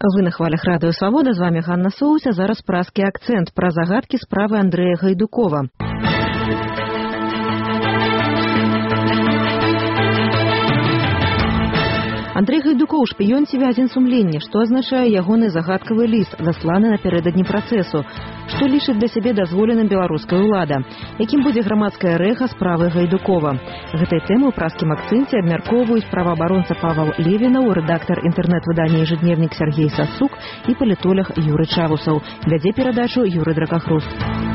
Вы на хвалях Радыё Свабода, з вами Ганна Соуся. Зараз празкі акцэнт пра загадкі справы Андрэя Гайдукова. Андрэй Гайдукоў шпіён ці вязень сумлення, што азначае ягоны загадкавы ліст, засланы напярэдадні працэсу, што лічыць для сябе дазволеным беларуская ўлада, якім будзе грамадскае рэха справы Гайдукова. Гэтай тэмы ў празкім акцэнце абмяркоўваюць праваабаронца Павел Левінаў, рэдактар інтэрнэт-выдання «Ежедневник» Сергей Сацук і палітолог Юры Чавусаў. Вядзе перадачу Юры Дракахруст.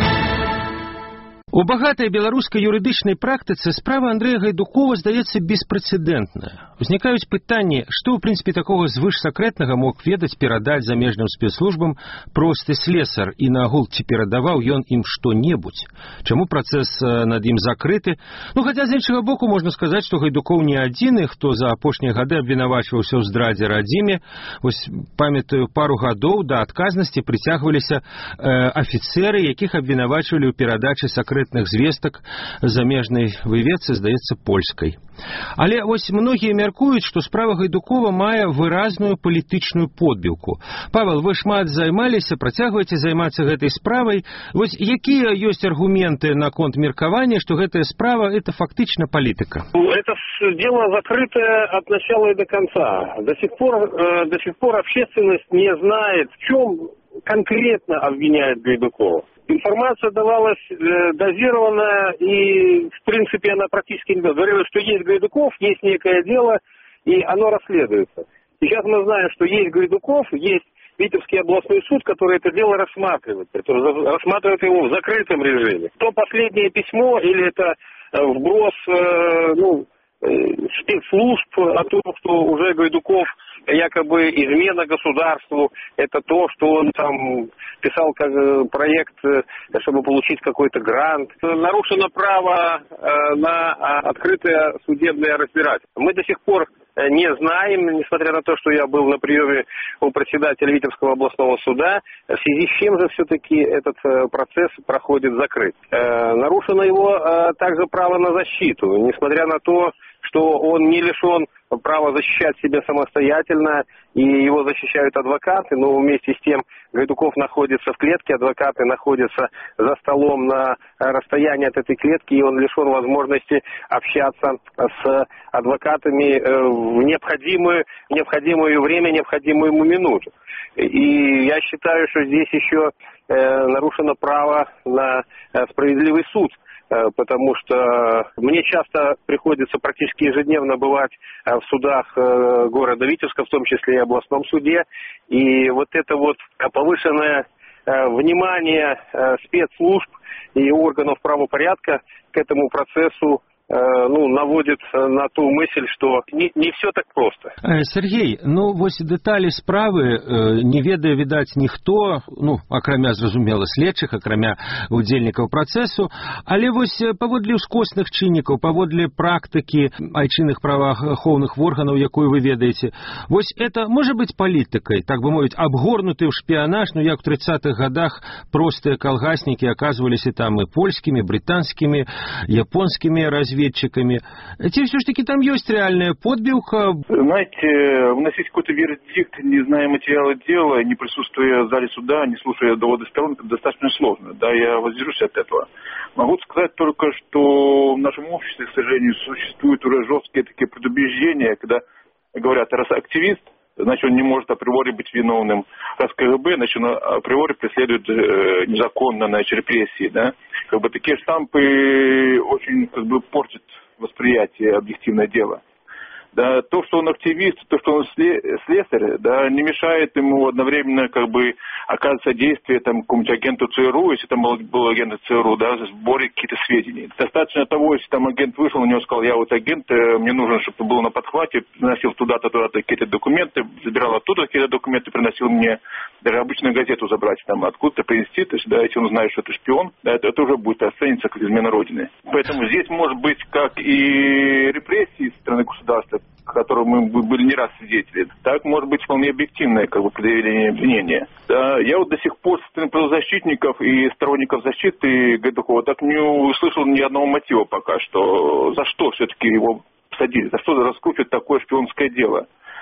У багатай беларускай юрыдычнай практыцы справа Андрэя Гайдукова здаецца беспрэцэдэнтная. Узнікаюць пытанні, што ў прынцыпе такога звышсакрэтнага мог ведаць, перадаць замежным спецслужбам просты слесар, і нагул ці перадаваў ён ім што-небудзь. Чаму працэс над ім закрыты? Хаця з іншага боку можна сказаць, што Гайдукоў не адзіны, хто за апошнія гады абвінавачваўся ў здрадзе радзіме. Вось памятаю, пару гадоў да адказнасці прыцягваліся афіцэры, якіх абвінавачвалі ў перадачы сакрэтных звестак замежнай выведцы, здаецца, польскай. Але вось многія мяркуюць, што справа Гайдукова мае выразную палітычную подбіўку. Павел, вы шмат займаліся, працягваеце займацца гэтай справай. Вось якія ёсць аргументы наконт меркавання, што гэтая справа это фактычна палітыка? Это дело закрытое от начала и до конца. До сих пор общественность не знает, в чем конкретно обвиняет Гайдукова. Информация давалась дозированно, и, в принципе, она практически не говорила, что есть Гайдуков, есть некое дело, и оно расследуется. Сейчас мы знаем, что есть Гайдуков, есть Витебский областной суд, который это дело рассматривает, который рассматривает его в закрытом режиме. То последнее письмо, или это вброс спецслужб о том, что уже Гайдуков якобы измена государству, это то, что он там писал как проект, чтобы получить какой-то грант. Нарушено право на открытое судебное разбирательство. Мы до сих пор не знаем, несмотря на то, что я был на приеме у председателя Витебского областного суда, в связи с чем же все-таки этот процесс проходит закрыт. Нарушено его также право на защиту, несмотря на то, что он не лишен права защищать себя самостоятельно, и его защищают адвокаты, но вместе с тем Гайдуков находится в клетке, адвокаты находятся за столом на расстоянии от этой клетки, и он лишен возможности общаться с адвокатами в необходимое время, необходимую ему минуту. И я считаю, что здесь еще нарушено право на справедливый суд, потому что мне часто приходится практически ежедневно бывать в судах города Витебска, в том числе и областном суде, и вот это вот повышенное внимание спецслужб и органов правопорядка к этому процессу наводит на ту мысль, что не все так просто. Сергей, вось дэталі справы не ведае, відаць, ніхто, акрамя, зразумела, следчых, акрамя удзельнікаў працэсу, але вось паводле ўскосных чыннікаў, паводле практыкі айчынных праваахоўных органаў, якую вы ведаеце, вось это можа быць палітыкай, так бы мовіць, абгорнуты ў шпіянаж, як у 30-х годах простыя калгаснікі аказваліся там і польскімі, брытанскімі, японскімі разведчиками. Ці все ж таки там есть реальная подбивка? Знаете, вносить какой-то вердикт, не зная материала дела, не присутствуя в зале суда, не слушая доводы сторон, это достаточно сложно. Да, я воздержусь от этого. Могу сказать только, что в нашем обществе, к сожалению, существуют уже жесткие такие предубеждения, когда говорят, раз активист, значит, он не может априори быть виновным. Раз КГБ, значит, он априори преследует незаконно, репрессии, да. Такие штампы очень, портят восприятие объективное дело. Да, то, что он активист, то, что он слесарь, да, не мешает ему одновременно, оказывать содействие какому-нибудь агенту ЦРУ, если там был агент ЦРУ, да, в сборе каких-то сведений. Достаточно того, если там агент вышел, у него сказал, я вот агент, мне нужно, чтобы ты был на подхвате, приносил туда-то какие-то документы, забирал оттуда какие-то документы, приносил мне, даже обычную газету забрать, там, откуда-то принести, то есть, да, если он знает, что это шпион, да, это уже будет оцениться как измена Родины. Поэтому здесь может быть как и репрессии со стороны государства, которому мы были не раз свидетели, так может быть вполне объективное предъявление обвинения. Да, я вот до сих пор со стороны правозащитников и сторонников защиты Гайдукова так не услышал ни одного мотива пока что, за что все-таки его посадили, за что раскручивать такое шпионское дело.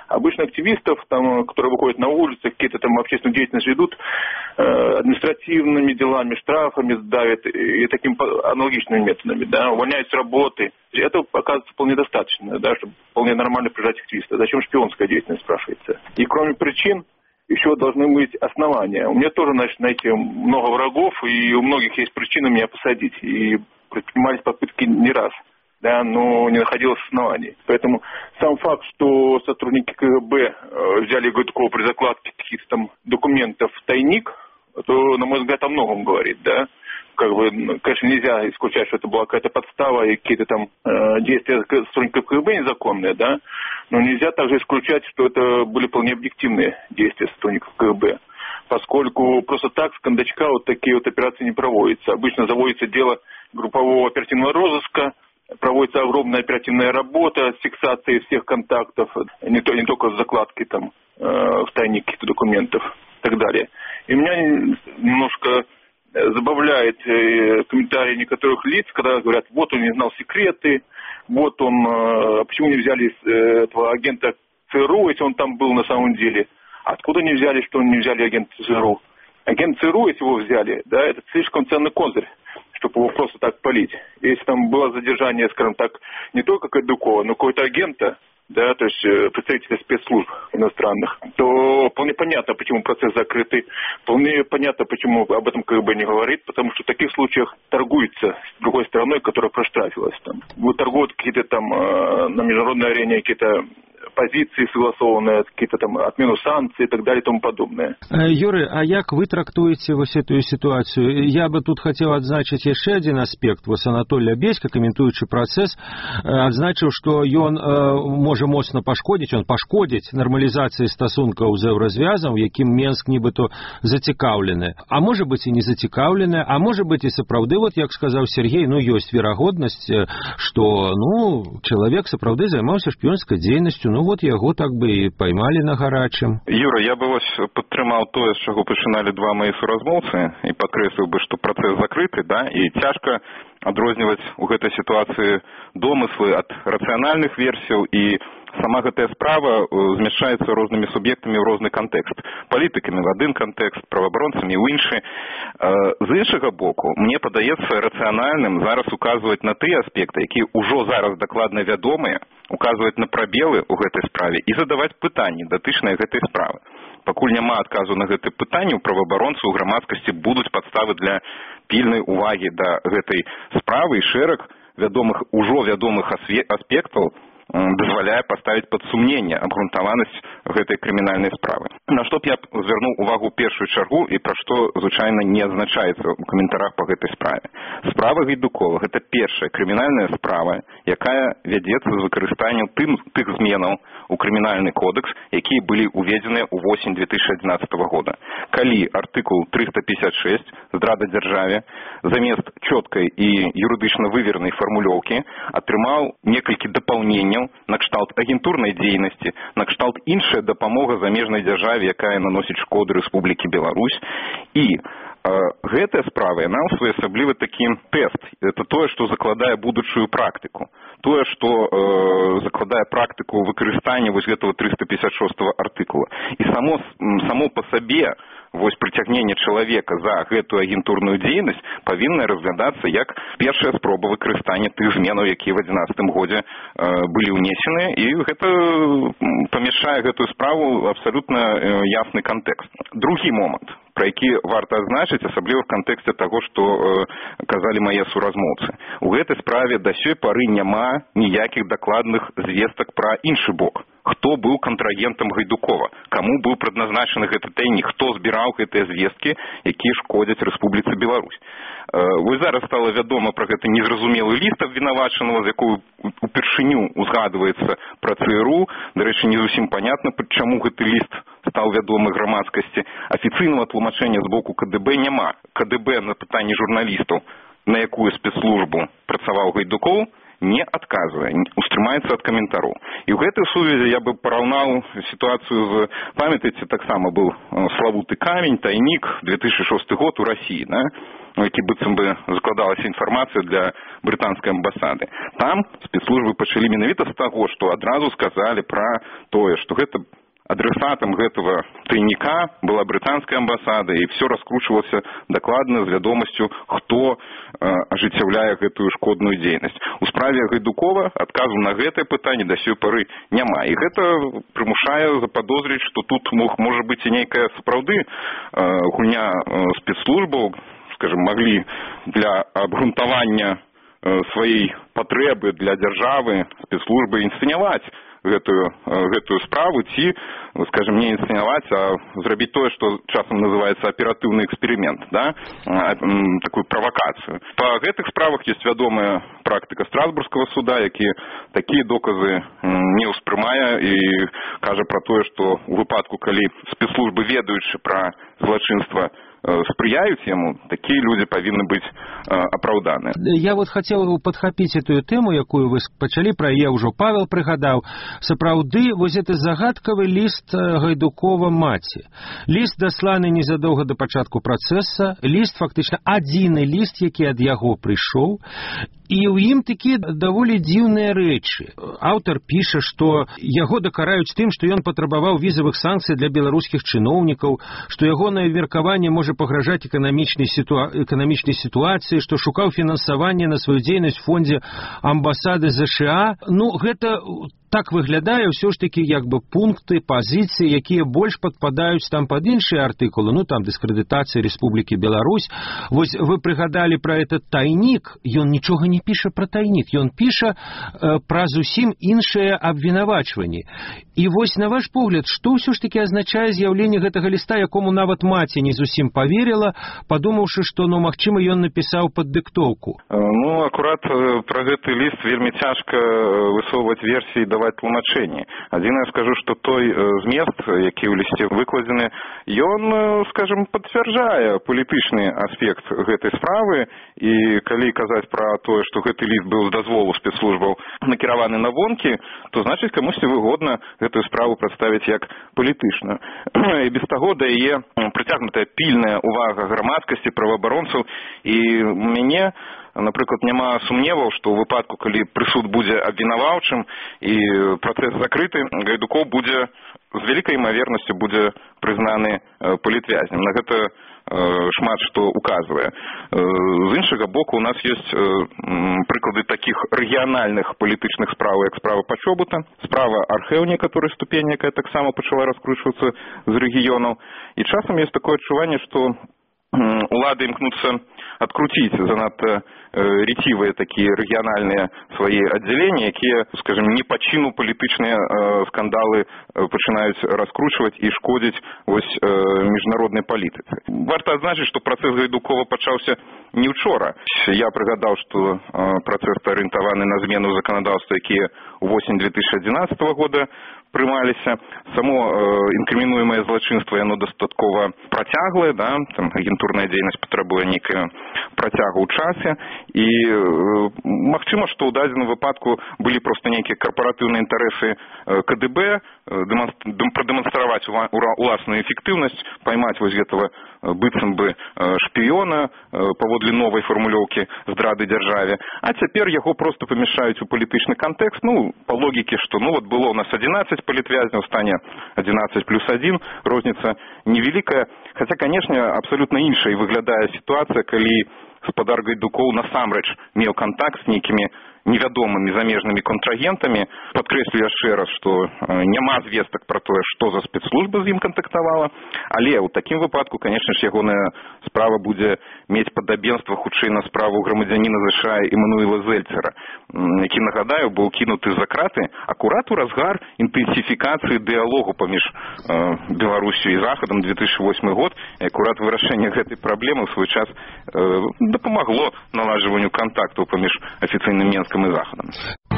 Обычно активистов, там, которые выходят на улицы, какие-то там общественную деятельность ведут, административными делами, штрафами давят и такими аналогичными методами, да, увольняют с работы. Это, оказывается, вполне достаточно, да, чтобы вполне нормально прижать активиста. Зачем шпионская деятельность, спрашивается. И кроме причин, еще должны быть основания. У меня тоже, значит, знаете, много врагов, и у многих есть причины меня посадить. И предпринимались попытки не раз. Да, но не находилось оснований. Поэтому сам факт, что сотрудники КГБ взяли Гайдукова при закладке каких-то там документов в тайник, то, на мой взгляд, о многом говорит, да. Как бы, конечно, нельзя исключать, что это была какая-то подстава и какие-то там действия сотрудников КГБ незаконные, да. Но нельзя также исключать, что это были вполне объективные действия сотрудников КГБ. Поскольку просто так с кондачка вот такие вот операции не проводятся. Обычно заводится дело группового оперативного розыска, проводится огромная оперативная работа с фиксацией всех контактов, не только с закладкой там, в тайник каких-то документов и так далее. И меня немножко забавляет комментарии некоторых лиц, когда говорят, вот он не знал секреты, вот он, почему не взяли этого агента ЦРУ, если он там был на самом деле. Откуда не взяли, что не взяли агента ЦРУ? Агент ЦРУ, если его взяли, да, это слишком ценный козырь, чтобы его просто так палить. Если там было задержание, скажем так, не только Гайдукова, но какого-то агента, да, то есть представителя спецслужб иностранных, то вполне понятно, почему процесс закрытый, вполне понятно, почему об этом КГБ не говорит, потому что в таких случаях торгуется с другой стороной, которая проштрафилась там. Вот торгуют какие-то там на международной арене какие-то позиции согласованные, какие-то там отмену санкций и так далее и тому подобное. Юрий, а як вы трактуете вось эту ситуацию? Я бы тут хотел адзначыць яшчэ один аспект. Вось Анатолий Абеська, каментуючы працэс, адзначыў, што ён можа моцна пашкодзіць, он пашкодзіць нармалізацыі стасункаў з еўразвязам, у якім Менск нібыто зацікаўлены. А можа быць і не зацікаўлены, а можа быць і сапраўды, вот як сказаў Сергей, ну ёсць верагоднасць, што чалавек сапраўды займаўся шпіёнскай дзейнасцю, вот яго так бы і поймали на гарачым. Юра, я бы вось падтрымаў тое, з чаго пачыналі два мои суразмоўцы, і падкрэсліў бы, што працэс закрыты, да, і цяжка адрозніваць у гэтай сітуацыі домыслы ад рацыянальных версіяў, і сама гэтая справа змяшчаецца рознымі суб'ектамі ў розны кантэкст. Палітыкамі в адзін кантэкст, праваабаронцамі ў іншы. З іншага боку, мне падаецца рацыянальным зараз указваць на тыя аспекты, якія ўжо зараз дакладна вядомыя, указваць на прабелы ў гэтай справе і задаваць пытанні, датычныя гэтай справы. Пакуль няма адказу на гэтыя пытанні, у праваабаронцаў у грамадскасці будуць падставы для пільнай увагі да гэтай справы, і шэраг ужо вядомых аспектаў дазваляе паставіць пад сумненне абгрунтаванасць гэтай крымінальнай справы. На што б я звярнуў увагу першую чаргу і пра што звычайна не адзначаецца ў каментарах па гэтай справе. Справа Гайдукова – гэта першая крымінальная справа, якая вядзецца з выкарыстаннем тых зменаў у крымінальны кодекс, якія былі уведзеныя ў восень 2011 года. Калі артыкул 356 «Здрада дзяржаве» замест чёткай і юрыдычна выверенай фармулёўкі атрымаў некалькі дапаўненняў на кшталт агентурнай дзейнасці, на кшталт іншая дапамога замежнай дзяржаве, якая наносіць шкоду Рэспублікі Беларусь. І гэтая справа, яна своеасаблівы такі тэст. Это тое, што закладае будучую практыку. Тое, што закладае практыку выкарыстання вось гэтага 356 артыкула. І само па сабе вось прыцягненне чалавека за гэтую агентурную дзейнасць павінна разглядацца як першая спроба выкарыстання тых зменаў, якія ў 2011 годзе былі ўнесены, і гэта памяшчае гэтую справу абсалютна ясны кантэкст. Другі момант, пра які варта адзначыць, асабліва в кантэксце таго, што казалі мае суразмоўцы. У гэтай справе да сёй пары няма ніякіх дакладных звестак пра іншы бок. Хто быў кантрагентам Гайдукова, каму быў прадназначаны гэты тайнік, хто збіраў гэтыя звесткі, якія шкодзяць Рэспубліцы Беларусь. Вось зараз стала вядома пра гэты незразумелы ліст абвінавачанага, з якой упершыню узгадваецца пра ЦРУ. Дарэчы, не зусім панятна, чаму гэты ліст стаў вядомы грамадскасці. Афіцыйнага тлумачэння з боку КДБ няма. КДБ на пытанні журналістаў, на якую спецслужбу працаваў Гайдуков, не адказвае, устрымаецца ад каментароў. І ў гэтай сувязі я бы параўнаў сітуацыю з, памятаеце, таксама быў славуты камень, тайнік, 2006 год у Расіі, да? які быццам бы закладалася інфармацыя для брытанскай амбасады. Там спецслужбы пачалі менавіта з таго, што адразу сказалі пра тое, што гэта адресатам гэтага тайніка была брытанская амбасада, і все раскручвалася дакладна з вядомасцю, хто ажыццяўляе гэтую шкодную дзейнасць. У справе Гайдукова адказу на гэтае пытанне да сёй пары няма. І гэта прымушае заподозріць, што тут можа быць і нейкая сапраўды гульня спецслужбаў, скажем, маглі для абгрунтавання сваёй патрэбы для дзяржавы спецслужбы інсцэняваць гэтую справу, ці, скажем, не інсцэняваць, а зрабіць тое, што часам называецца аператыўны эксперымент, да? Такую правакацыю. Па гэтых справах ёсць вядомая практыка Страсбургскага суда, які такія доказы не ўспрымае і кажа пра тое, што у выпадку, калі спецслужбы, ведаючы пра злачынства, спрыяюць яму, такія людзі павінны быць апраўданыя. Я вот хацеў падхапіць эту тэму, якую вы пачалі, пра яе ўжо Павел прыгадаў. Сапраўды, вось гэты загадкавы ліст Гайдукова маці. Ліст дасланы незадоўга да пачатку працэса, ліст фактычна адзіны ліст, які ад яго прыйшоў, і ў ім такія даволі дзіўныя рэчы. Аўтар піша, што яго дакараюць тым, што ён патрабаваў візавых санкцый для беларускіх чыноўнікаў, што ягонае меркаванне можа пагражаць эканамічнай сітуацыі, што шукаў фінансаванне на сваю дзейнасць в фондзе амбасады ЗША. Ну, гэта так выглядае ўсё ж такі як бы пункты, пазіцыі, якія больш падпадаюць там пад іншыя артыкулы, ну там дыскрэдытацыя Рэспублікі Беларусь. Вось вы прыгадалі пра этот тайнік, ён нічога не піша пра тайнік, ён піша пра зусім іншыя абвінавачванні. І вось на ваш погляд, што ўсё ж такі азначае з'яўленне гэтага ліста, якому нават маці не зусім поверила, падумаўшы, што, ну, магчыма, ён напісаў пад дыктоўку? Ну, акурат пра гэты ліст вельмі цяжка высоўваць версіі, даваць тлумачэнні. Адзінае скажу, што той змест, які ў лісце выкладзены, ён, скажем, пацвярджае палітычны аспект гэтай справы, і калі казаць пра тое, што гэты ліст быў з дазволу спецслужбаў накіраваны на вонкі, то значыць камусьці выгодна гэтую справу прадставіць як палітычную. І без таго да яе прыцягнутая пільная увага грамадскасці, праваабаронцаў, і мяне, напрыклад, няма сумневаў, што ў выпадку, калі прысуд будзе абвінаваўчым і працэс закрыты, Гайдукоў будзе з вялікай імавернасцю будзе прызнаны палітвязнем. На гэта шмат што указвае. З іншага боку, у нас ёсць прыклады такіх рэгіянальных палітычных спраў, як справа Пачобута, справа Археў некаторай ступені, якая таксама пачала раскручвацца з рэгіёнаў. І часам ёсць такое адчуванне, што улады імкнуцца адкруціць занадта рэцівыя такія рэгіянальныя свае аддзяленні, якія, скажем, не па чыну палітычныя скандалы пачынаюць раскручваць і шкодзіць вось міжнароднай палітыцы. Варта адзначыць, што працэс Гайдукова пачаўся не ўчора. Я прыгадаў, што працэс арыентаваны на змену заканадаўства, якія ўвосень 2011 года прымаліся. Само інкрымінуемае злачынства, яно дастаткова працяглае, да? Там агентурная дзейнасць патрабуе нейкага працягу ў часе, і магчыма, што ў дадзеным выпадку былі проста нейкія карпаратыўныя інтарэсы КДБ прадэманстраваць уласную эфектыўнасць, поймаць вось гэтага быццам бы шпіёна паводле новай фармулёўкі здрады дзяржаве, а цяпер яго проста памяшаюць у палітычны кантэкст, ну, па логіке, што ну вот было у нас 11 палітвязняў, стане 11 плюс 1, розніца невялікая, хаця, канешне, абсалютна іншая выглядае сітуацыя, калі гаспадар Гайдукоў насамрэч меў кантакт з нейкімі невядомымі замежнымі контрагентамі. Падкрэслю яшчэ раз, што няма звестак пра тое, што за спецслужба з ім кантактавала, але ў такім выпадку, канешне ж, ягоная справа будзе мець падабенства хутчэй на справу грамадзяніна ЗША Эмануэла Зельцера, які, нагадаю, быў кінуты за краты акурат у разгар інтэнсіфікацыі дыялогу паміж Беларусю і Захадам 2008 год, і акурат вырашэнне гэтай праблемы ў свой час дапамагло наладжванню кантактаў паміж афіцыйным Менскам и Захадом.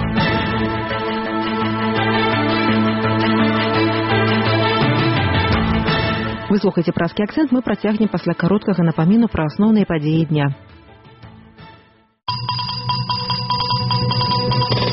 Вы слухаеце «Празкі акцэнт», мы працягнем пасля кароткага напаміну пра асноўныя падзеі дня.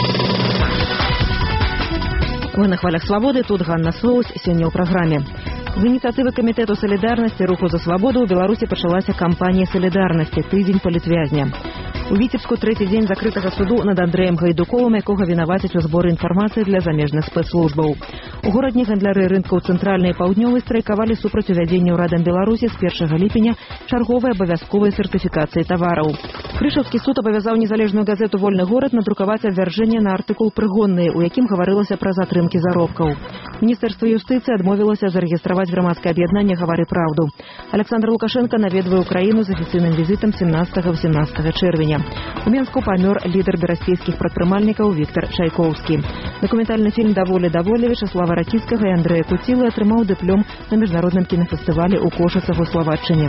Вы на хвалях свабоды, тут Ганна Соус, сёння ў праграме. З ініцыятывы камітэту салідарнасці руху за свабоду ў Беларусі пачалася кампанія салідарнасці тыдзень палітвязня. У Віцебску трэці дзень закрытага суду над Андрэем Гайдуковым, якога вінавацяць у зборы інфармацыі для замежных спецслужбаў. У горадні гандляры рынкаў цэнтральнай і паўднёвай страйкавалі супраць увядзення ўрадам Беларусі з 1 ліпеня чарговай абавязковай сертыфікацыі тавараў. Крышаўскі суд абавязаў незалежную газету «Вольны горад» надрукаваць абвяржэнне на артыкул «Прыгонны», у якім гаварылася пра затрымкі заробкаў. Міністэрства юстыцыі адмовілася зарэгістраваць грамадскае аб'яднанне «Гавары праўду». Александр Лукашенко наведвае Украіну з афіцыйным візітам 17-18 чэрвеня. У Менску памёр лідар берасцейскіх прадпрымальнікаў Віктар Чайкоўскі. Дакументальны фільм «Даволі Вячаслава Ракіцкага і Андрэя Куцілы атрымаў дыплом на міжнародным кінафестывалі ў Кошыцах у Славатчыне.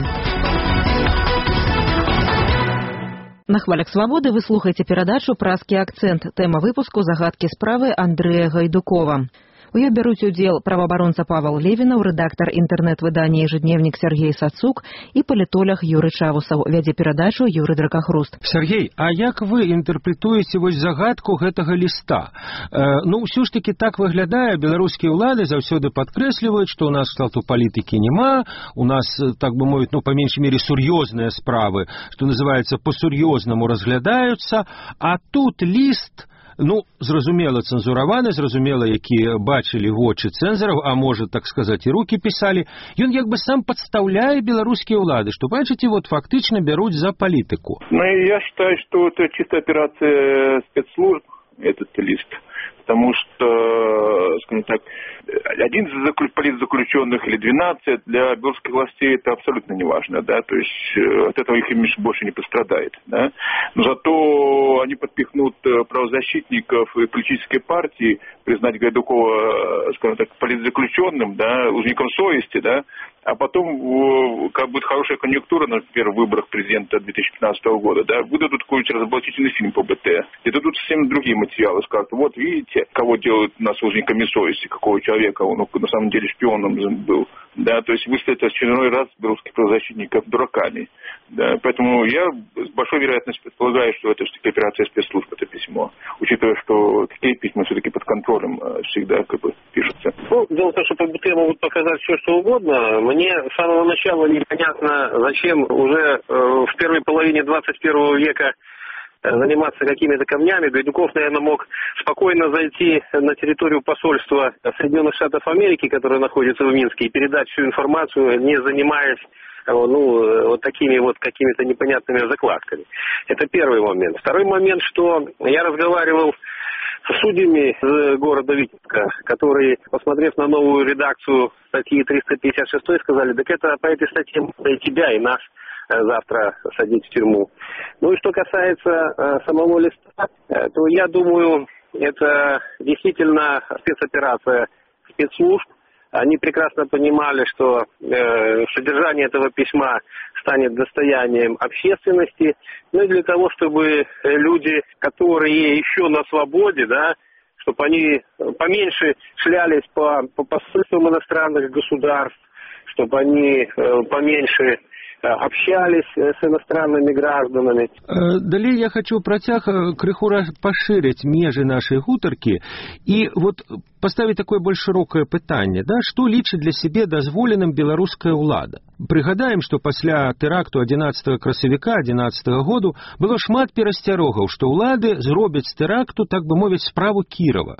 На хвалях свабоды вы слухаеце перадачу «Празкі акцэнт». Тэма выпуску «Загадкі справы Андрэя Гайдукова». У ёй бяруць удзел праваабаронца Павел Левінаў, рэдактар інтэрнэт-выдання «Ежедневнік» Сергей Сацук і палітолог Юры Чавусаў. Вядзе перадачу Юры Дракахруст. Сергей, а як вы інтэрпрэтуеце вось загадку гэтага ліста? Ўсё ж таки так выглядае, беларускія ўлады заўсёды падкрэсліваюць, што ў нас штату палітыкі няма, у нас, так бы мовіць, па меншай мере сур'ёзныя справы, што называецца, па-сур'ёзнаму разглядаюцца, а тут ліст... зразумела, цэнзураваны, зразумела, якія бачылі вочы цэнзараў, а можа, так сказаць, і рукі пісалі. Ён як бы сам падстаўляе беларускія ўлады, што, бачыце, фактычна бяруць за палітыку. Я считаю, что это чисто операция спецслужб, этот лист. Потому что, скажем так, 11 политзаключенных или 12 для белорусских властей это абсолютно не важно, да, то есть от этого их имидж больше не пострадает, да. Но зато они подпихнут правозащитников и политической партии признать Гайдукова, скажем так, политзаключенным, да, узником совести, да, а потом, как будет хорошая конъюнктура, например, в выборах президента 2015 года, да, выдадут какой-нибудь разоблачительный фильм по БТ, и дадут совсем другие материалы, скажут, вот видите, кого делают нас узниками совести, какого человека, он на самом деле шпионом был, да, то есть выставят очередной раз белорусских правозащитников дураками, да, поэтому я с большой вероятностью предполагаю, что это все-таки операция спецслужб, это письмо, учитывая, что такие письма все-таки под контролем всегда как бы пишутся. Дело в том, что по БТ могут показать все, что угодно. Мне с самого начала непонятно, зачем уже в первой половине 21 века заниматься какими-то камнями. Гайдуков, наверное, мог спокойно зайти на территорию посольства Соединенных Штатов Америки, которое находится в Минске, и передать всю информацию, не занимаясь вот такими вот какими-то непонятными закладками. Это первый момент. Второй момент, что я разговаривал с судьями из города Витебска, которые, посмотрев на новую редакцию статьи 356, сказали, так это по этой статье и тебя, и нас завтра садить в тюрьму. И что касается самого листа, то я думаю, это действительно спецоперация спецслужб. Они прекрасно понимали, что содержание этого письма станет достоянием общественности, и для того, чтобы люди, которые еще на свободе, да, чтобы они поменьше шлялись по посольствам иностранных государств, чтобы они поменьше общались с иностранными гражданами. Далее я хочу працяг крыху пашырыць межы нашай гутаркі і поставить такое больш шырокае пытанне, да, што лічыць для сябе дазволеным беларуская ўлада. Прыгадаем, што пасля тэракту 11 красавіка 11 году было шмат перасцярогаў, што ўлады зробяць з тэракту, так бы мовіць, справу Кірова.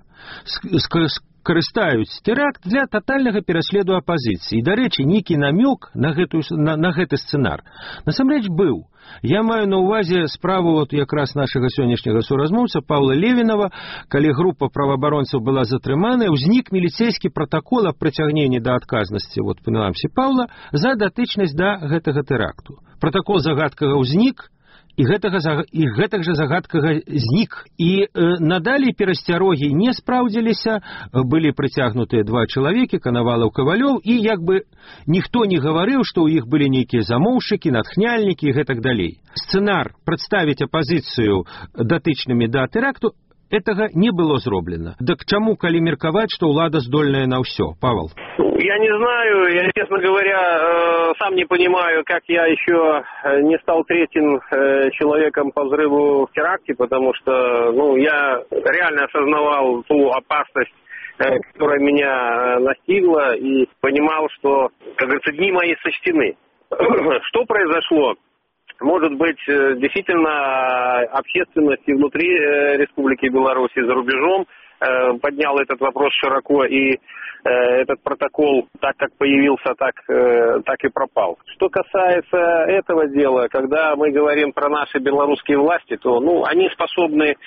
Карыстаюць тэракт для татальнага пераследу апазіцыі. І, дарэчы, нейкі намёк на гэты сцэнар насамрэч быў. Я маю на ўвазе справу якраз нашага сённяшняга суразмоўца Павла Левінава, калі група праваабаронцаў была затрыманая, узнік міліцэйскі пратакол аб прыцягненні да адказнасці прынамсі Паўла за датычнасць да гэтага тэракту. Пратакол загадкага ўзнік, і гэтак жа загадкага знік. І надалей перасцярогі не спраўдзіліся, былі прыцягнутыя 2 чалавекі, Канавалаў, Кавалёў, і як бы ніхто не гаварыў, што ў іх былі нейкія замоўшчыкі, натхняльнікі і гэтак далей. Сцэнар прадставіць апазіцыю датычнымі да тэракту этого не было зроблено. Так чему, коли мерковать, что влада здольная на все? Павел? Я не знаю, я, честно говоря, сам не понимаю, как я еще не стал третьим человеком по взрыву в теракте, потому что, я реально осознавал ту опасность, которая меня настигла, и понимал, что, как говорится, дни мои сочтены. Что произошло? Может быть, действительно, общественность и внутри Республики Беларусь, и за рубежом поднял этот вопрос широко, и этот протокол, так как появился, так и пропал. Что касается этого дела, когда мы говорим про наши белорусские власти, то они способны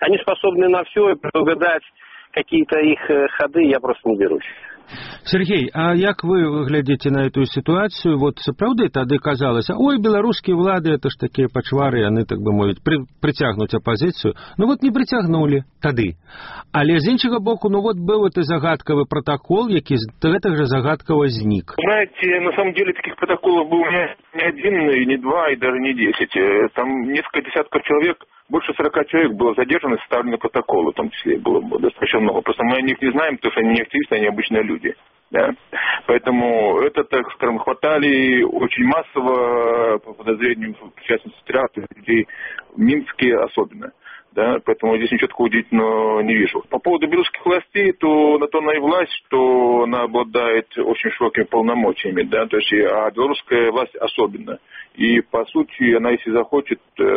на все, и предугадать какие-то их ходы я просто не берусь. Сергей, а як вы глядите на эту ситуацию? Вот сапраўды тады казалася, ой, беларускія ўлады, это ж такія пачвары, яны, так бы мовіць, прыцягнуць апазіцыю. Вот не прыцягнули тады. Але з іншага боку, был это загадкавы протокол, які з гэтага же загадкава знік. Знаете, на самом деле таких протоколов было не один, и не два, и даже не 10. Там несколько десятков человек, больше 40 человек было задержано и составлены протоколы, в том числе было достаточно много. Просто мы о них не знаем, потому что они не активисты, они обычные люди. Да? Поэтому это, так скажем, хватали очень массово, по подозрениям, в частности, терактов людей в Минске особенно. Да, поэтому здесь ничего такого удивительного не вижу. По поводу белорусских властей, то на то она и власть, что она обладает очень широкими полномочиями, да, то есть, а белорусская власть особенно. И, по сути, она, если захочет,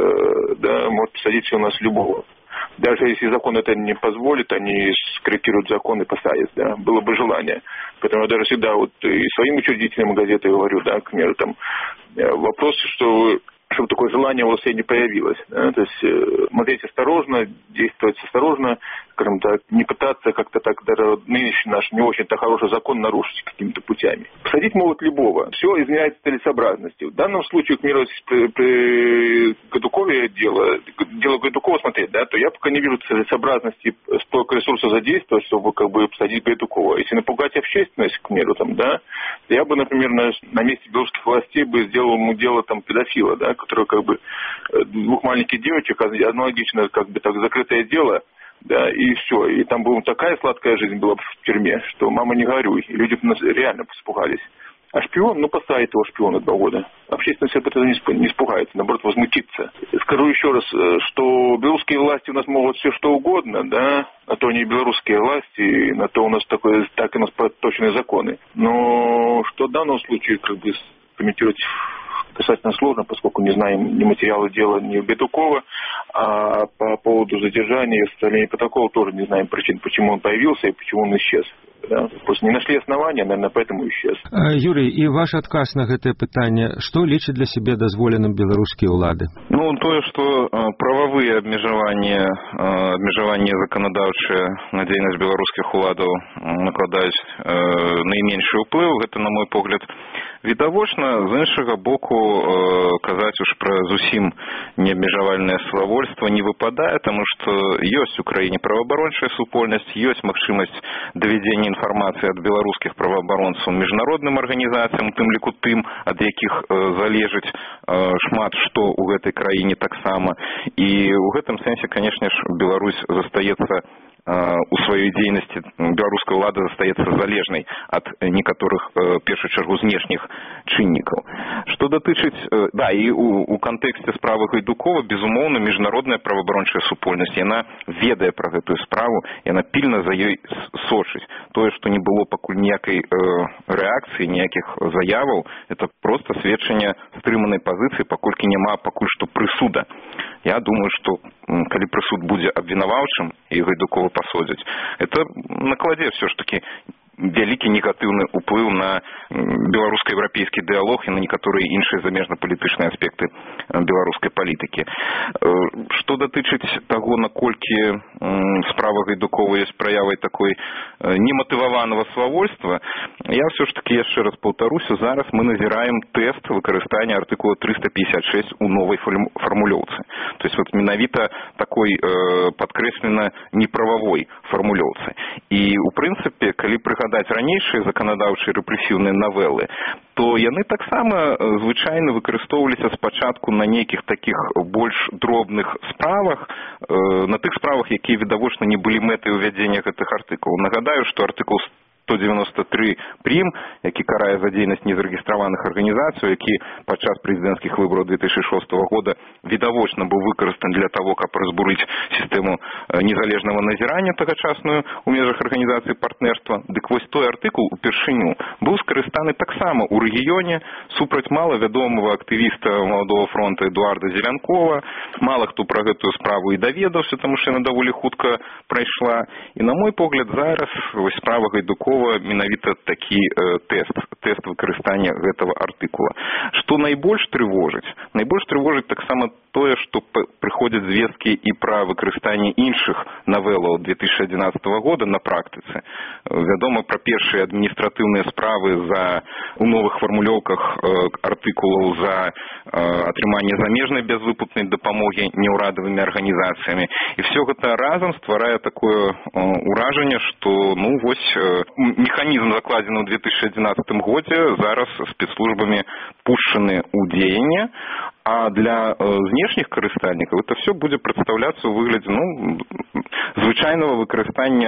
да, может посадить у нас любого. Даже если закон это не позволит, они скорректируют закон и посадят, да, было бы желание. Поэтому я даже всегда вот и своим учредителям газеты говорю, да, к примеру, там, вопрос, чтобы такое желание у вас не появилось. Да? То есть смотреть осторожно, действовать осторожно, скажем так, не пытаться как-то так даже нынешний наш не очень-то хороший закон нарушить какими-то путями. Посадить могут любого. Все изменяется целесообразностью. В данном случае, к примеру, при Гайдукове дело Гайдукова смотреть, да, то я пока не вижу целесообразности столько ресурсов задействовать, чтобы как бы посадить Гайдукова. Если напугать общественность, к примеру, там, да, я бы, например, на месте белорусских властей бы сделал ему дело там педофила, да, который как бы двух маленьких девочек, аналогично как бы так закрытое дело, да, и все. И там была такая сладкая жизнь была в тюрьме, что мама не горюй. И люди реально испугались. А шпион, посадит его шпиона 2 года. Общественность от этого не испугается, наоборот, возмутится. Скажу еще раз, что белорусские власти у нас могут все что угодно, да, на то они белорусские власти, на то у нас так и у нас точные законы. Но что в данном случае как бы комментировать достаточно сложно, поскольку не знаем ни материала дела, ни Гайдукова, а по поводу задержания и составления протокола тоже не знаем причин, почему он появился и почему он исчез. Да? Просто не нашли основания, наверное, поэтому исчез. Юрий, и ваш адказ на гэтае пытанне, што лічаць для сябе дазволеным беларускія ўлады? Тое, што прававыя абмежаванні заканадаўчыя на дзейнасць беларускіх уладаў накладаюць найменшы ўплыў, гэта, на мой погляд, відавочна. З іншага боку, казаць уж пра зусім неабмежавальнае свавольства не выпадае, таму што ёсць у краіне праваабарончая супольнасць, ёсць магчымасць давядзення інфармацыі ад беларускіх праваабаронцаў міжнародным арганізацыям, у тым ліку тым, ад якіх залежыць шмат што ў гэтай краіне таксама. І ў гэтым сэнсе, канешне ж, Беларусь застаецца у сваёй дзейнасці, беларуская ўлада застаецца залежнай ад некаторых, першую чаргу, знешніх чыннікаў. Што датычыць, да, і у кантэксце справы Гайдукова, безумоўна, міжнародная праваабарончая супольнасць, яна ведае пра гэтую справу, яна пільна за ёй сочыць. Тое, што не было пакуль ніякай рэакцыі, ніякіх заяваў, это проста сведчанне стрыманай пазіцыі, паколькі няма пакуль што прысуда. Я думаю, што калі прысуд будзе абвінаваўчым і Гайдукова пасудзяць, это накладзе ўсё ж такі вялікі негатыўны ўплыў на беларуска-еўрапейскі дыялог і на некаторыя іншыя замежна-палітычныя аспекты беларускай палітыкі. Што датычыць таго, наколькі справа Гайдукова ёсць праявай такой нематываванага свавольства, я ўсё ж такі яшчэ раз паўтаруся, зараз мы назіраем тэст выкарыстання артыкула 356 у новай фармулёўцы. То есть менавіта такой падкрэслена неправавой фармулёўцы. І у прынцыпе, калі прыгадаць ранейшыя заканадаўчыя рэпрэсіўныя навелы, то яны таксама звычайна выкарыстоўваліся спачатку на нейкіх такіх больш дробных справах, на тых справах, якія відавочна не былі мэтай увядзення гэтых артыкулаў. Нагадаю, што артыкул 193 прим, які карае за дзейнасць незарэгістраваных арганізацый, які падчас прэзідэнцкіх выбараў 2006 года відавочна быў выкарыстан для того, каб разбурыць сістэму незалежнага назірання тагачасную ў межах арганізацыі партнерства. Дык вось той артыкул упершыню быў скарыстаны таксама ў рэгіёне супраць малавядомага актывіста Маладога фронта Эдуарда Зелянкова. Мала хто пра гэтую справу і даведаўся, таму што яна даволі хутка прайшла. І на мой погляд, зараз вось справа Гайдукова менавіта такі тэст выкарыстання гэтага артыкула. Што найбольш трывожыць? Найбольш трывожыць таксама тое, што прыходзяць звесткі і пра выкарыстанне іншых навелаў 2011 года на практыцы. Вядома пра першыя адміністратыўныя справы у новых фармулёўках артыкулаў за атрыманне замежнай бязвыплатнай дапамогі неўрадавымі арганізацыямі. І все гэта разам стварае такое ўражанне, што механізм закладзены ў 2011 годзе зараз спецслужбамі пушчаны ў дзеянне, а для знешніх карыстальнікаў это все будзе прадстаўляцца ў выглядзе звычайнага выкарыстання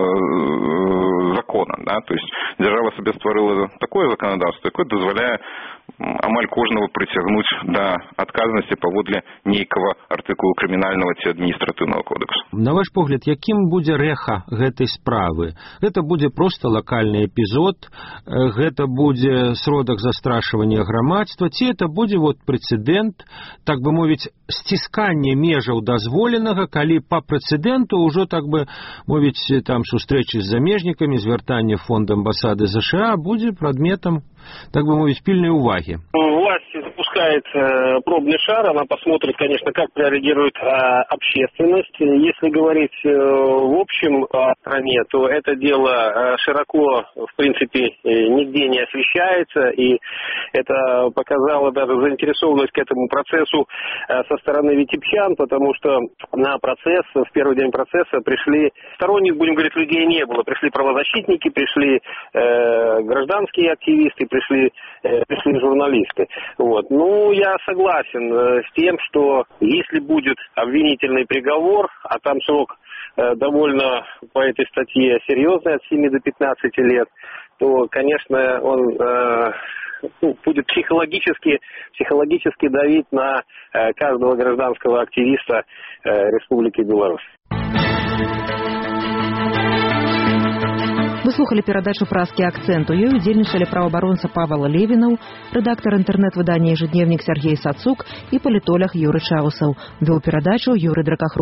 закона. Да? То есть дзяржава сабе стварыла такое законодаўство, якое дазваляе амаль кожнага прыцягнуць да адказнасці паводле нейкага артыкулу крымінальнага ці адміністратыўнага кодексу. На ваш погляд, якім будзе рэха гэтай справы? Гэта будзе проста лакальны эпізод, гэта будзе сродак застрашвання грамадства, ці это будзе прэцэдэнт, так бы мовіць, сцісканне межаў дазволенага, калі па прэцэдэнту ўжо, так бы мовіць, там сустрэчы з замежнікамі, звяртанне фонд амбасады США будзе прадметам, так бы мовить, пильной уваги. Власть запускает пробный шар, она посмотрит, конечно, как прореагирует общественность. Если говорить в общем о стране, то это дело широко, в принципе, нигде не освещается, и это показало даже заинтересованность к этому процессу со стороны витебчан, потому что на процесс, в первый день процесса пришли, сторонних, будем говорить, людей не было, пришли правозащитники, пришли гражданские активисты, пришли журналисты. Я согласен с тем, что если будет обвинительный приговор, а там срок довольно по этой статье серьезный, от 7 до 15 лет, то, конечно, он будет психологически давить на каждого гражданского активиста Республики Беларусь. Вы слухали перадачу «Празкі акцэнт». У ёй удзельнічалі праваабаронца Павел Левінаў, рэдактар інтэрнэт-выдання «Ежедневник» Сергей Сацук і палітолог Юрый Чаусаў. Вёў перадачу Юрый Дракахру.